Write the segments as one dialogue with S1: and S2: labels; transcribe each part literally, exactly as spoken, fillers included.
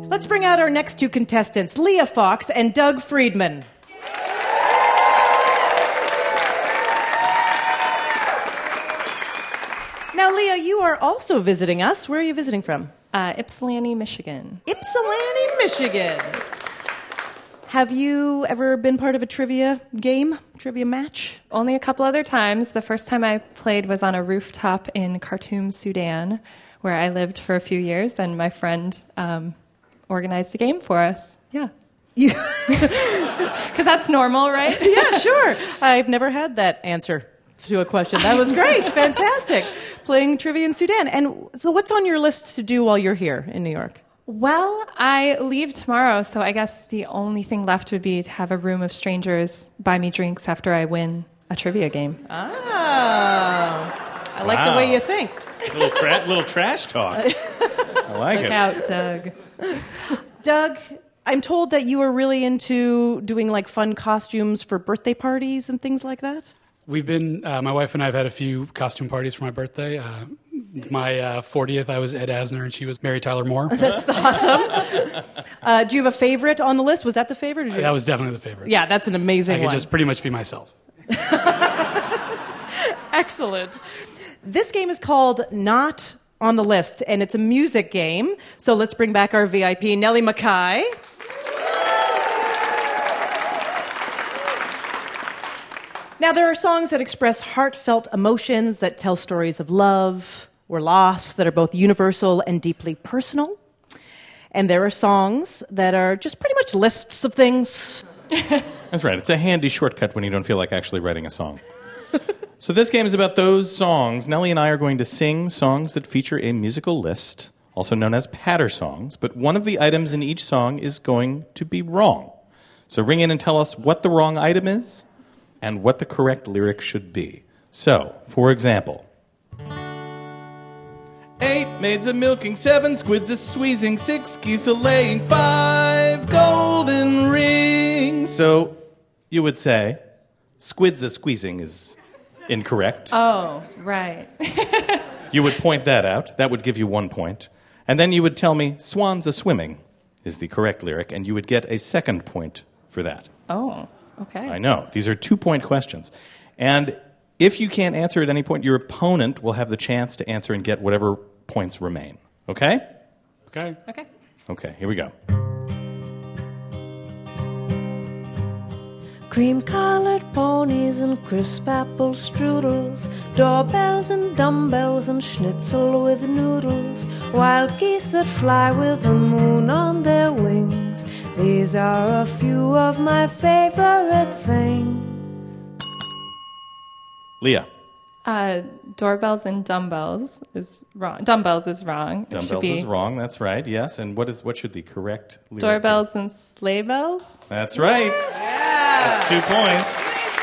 S1: Let's bring out our next two contestants, Leah Fox and Doug Friedman. Now, Leah, you are also visiting us. Where are you visiting from?
S2: Uh, Ypsilanti, Michigan.
S1: Ypsilanti, Michigan. Have you ever been part of a trivia game, trivia match?
S2: Only a couple other times. The first time I played was on a rooftop in Khartoum, Sudan, where I lived for a few years, and my friend um, organized a game for us. Yeah. Because that's normal, right?
S1: Yeah, sure. I've never had that answer to a question. That was great. Fantastic. Playing trivia in Sudan. And so what's on your list to do while you're here in New York?
S2: Well, I leave tomorrow, so I guess the only thing left would be to have a room of strangers buy me drinks after I win a trivia game.
S1: Oh, I like
S3: Wow.
S1: the way you think.
S3: Little, tra- little trash talk. I like
S2: Look
S3: it.
S2: out, Doug.
S1: Doug, I'm told that you are really into doing like fun costumes for birthday parties and things like that.
S4: We've been, uh, my wife and I have had a few costume parties for my birthday. Uh, my uh, fortieth, I was Ed Asner, and she was Mary Tyler Moore.
S1: That's awesome. Uh, do you have a favorite on the list? Was that the favorite? Or did you...
S4: That was definitely the favorite.
S1: Yeah, that's an amazing
S4: I could
S1: one.
S4: just pretty much be myself.
S1: Excellent. This game is called Not on the List, and it's a music game. So let's bring back our V I P, Nellie Mackay. Now, there are songs that express heartfelt emotions, that tell stories of love or loss, that are both universal and deeply personal. And there are songs that are just pretty much lists of things.
S3: That's right. It's a handy shortcut when you don't feel like actually writing a song. So this game is about those songs. Nellie and I are going to sing songs that feature a musical list, also known as patter songs, but one of the items in each song is going to be wrong. So ring in and tell us what the wrong item is and what the correct lyric should be. So, for example, eight maids a milking, seven squids a squeezing, six geese a laying, five golden rings. So you would say squids a squeezing is incorrect.
S2: Oh, right.
S3: You would point that out. That would give you one point. And then you would tell me swans a swimming is the correct lyric, and you would get a second point for that.
S2: Oh, okay.
S3: I know. These are two-point questions. And if you can't answer at any point, your opponent will have the chance to answer and get whatever points remain. Okay?
S4: Okay?
S2: Okay.
S3: Okay, here we go.
S5: Cream-colored ponies and crisp apple strudels, doorbells and dumbbells and schnitzel with noodles, wild geese that fly with the moon on their wings. These are a few of my favorite things.
S3: Leah.
S2: Uh, doorbells and dumbbells is wrong. Dumbbells is wrong. It should
S3: Dumbbells
S2: be
S3: is wrong. That's right. Yes. And what is what should the correct lyric be?
S2: doorbells and sleigh bells.
S3: That's right. That's two points.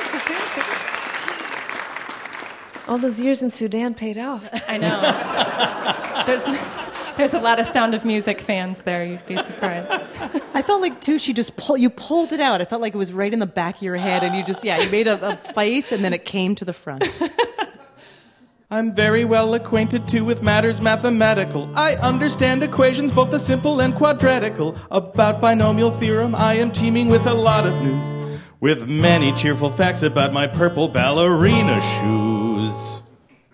S5: All those years in Sudan paid off.
S2: I know. there's, there's a lot of Sound of Music fans there. You'd be surprised.
S1: I felt like, too, she just pulled, you pulled it out. I felt like it was right in the back of your head, and you just, yeah, you made a, a face, and then it came to the front.
S3: I'm very well acquainted too with matters mathematical. I understand equations, both the simple and quadratical. About binomial theorem, I am teeming with a lot of news, with many cheerful facts about my purple ballerina shoes.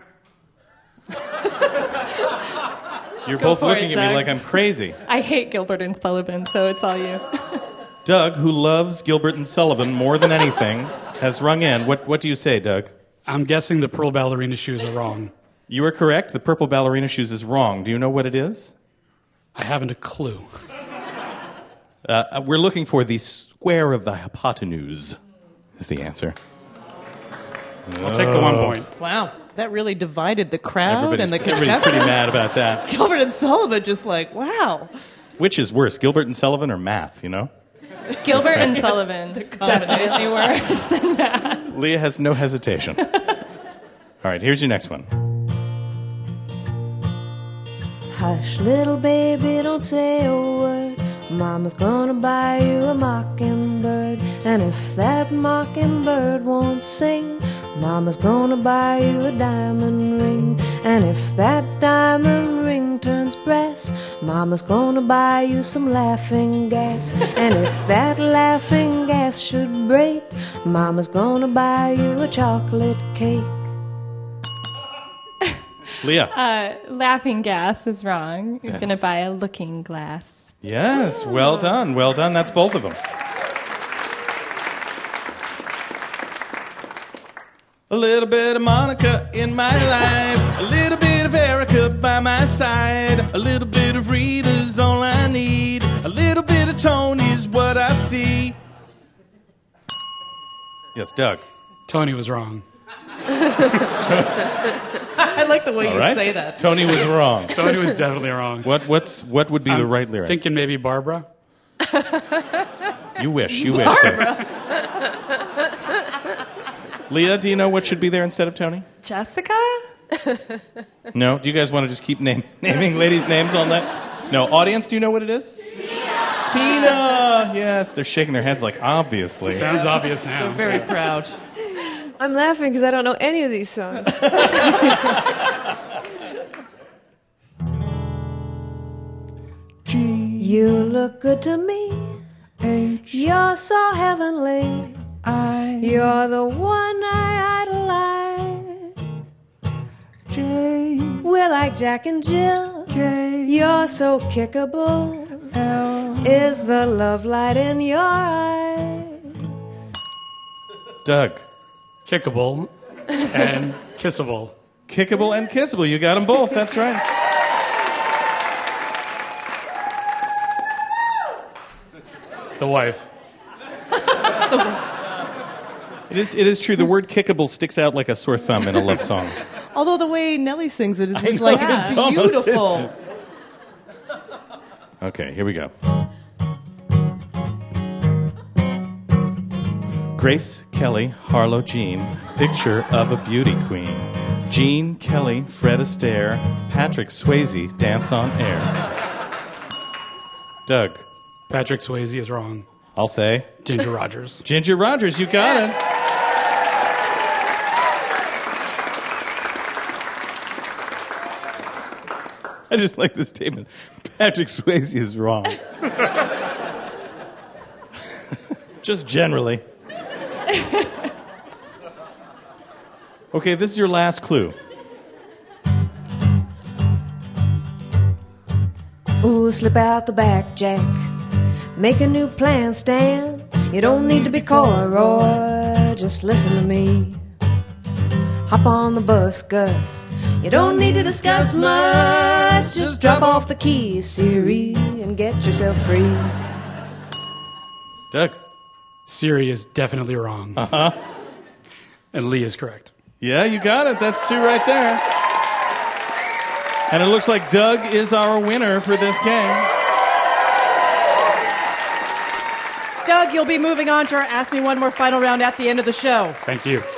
S3: You're
S2: Go
S3: both
S2: for it,
S3: looking at me
S2: Doug.
S3: like I'm crazy.
S2: I hate Gilbert and Sullivan, so it's all you.
S3: Doug, who loves Gilbert and Sullivan more than anything, has rung in. What, what do you say, Doug?
S4: I'm guessing the pearl ballerina shoes are wrong.
S3: You are correct. The purple ballerina shoes is wrong. Do you know what it is?
S4: I haven't a clue.
S3: Uh, we're looking for the square of the hypotenuse, is the answer.
S4: I'll take the one point.
S1: Wow, that really divided the crowd
S3: Everybody's,
S1: and the
S3: everybody's
S1: contestants.
S3: pretty mad about that.
S1: Gilbert and Sullivan just like, wow.
S3: Which is worse, Gilbert and Sullivan or math, you know?
S2: Gilbert and Sullivan. Definitely worse than that.
S3: Leah has no hesitation. All right, here's your next one.
S5: Hush, little baby, don't say a word. Mama's gonna buy you a mockingbird. And if that mockingbird won't sing, Mama's gonna buy you a diamond ring. And if that diamond ring turns brass, Mama's gonna buy you some laughing gas. And if that laughing gas should break, Mama's gonna buy you a chocolate cake.
S3: Leah.
S2: Uh, laughing gas is wrong. You're
S3: Yes.
S2: going to buy a looking glass.
S3: Yes, well done, well done. That's both of them. A little bit of Monica in my life, a little bit of Erica by my side, a little bit of Rita's all I need, a little bit of Tony's what I see. Yes, Doug.
S4: Tony was wrong.
S1: I like the way
S3: All
S1: you
S3: right.
S1: say that.
S3: Tony was wrong.
S4: Tony was definitely wrong.
S3: What what's what would be the
S4: I'm
S3: right lyric?
S4: Thinking maybe Barbara.
S3: You wish, you wish. Doug. Leah, do you know what should be there instead of Tony?
S2: Jessica?
S3: No? Do you guys want to just keep name, naming ladies' names all night? No. Audience, do you know what it is? Tina! Tina! Yes, they're shaking their heads like, obviously.
S4: Sounds obvious now.
S1: Very proud.
S6: I'm laughing because I don't know any of these songs.
S5: G. You look good to me. H. You're so heavenly. I. You're the one I idolize. J. We're like Jack and Jill. K. You're so kickable. L. Is the love light in your eyes?
S3: Doug.
S4: Kickable and kissable.
S3: Kickable and kissable. You got them both. That's right.
S4: The wife.
S3: It is, it is true. The word kickable sticks out like a sore thumb in a love song.
S1: Although the way Nellie sings it is
S3: I
S1: just
S3: know,
S1: like
S3: it's
S1: it's
S3: almost-
S1: beautiful.
S3: Okay, here we go. Grace Kelly, Harlow Jean, picture of a beauty queen. Jean Kelly, Fred Astaire, Patrick Swayze, dance on air. Doug.
S4: Patrick Swayze is wrong.
S3: I'll say.
S4: Ginger Rogers.
S3: Ginger Rogers, you got it. I just like this statement. Patrick Swayze is wrong. Just generally. Okay, this is your last clue.
S5: Ooh, slip out the back, Jack. Make a new plan, Stan. You don't need to be coy, Roy. Just listen to me. Hop on the bus, Gus. You don't need to discuss much. Just drop off the keys, Siri, and get yourself free.
S3: Doug.
S4: Siri is definitely wrong.
S3: Uh-huh.
S4: And Lee is correct.
S3: Yeah, you got it. That's two right there. And it looks like Doug is our winner for this game.
S1: Doug, you'll be moving on to our Ask Me One More final round at the end of the show.
S4: Thank you.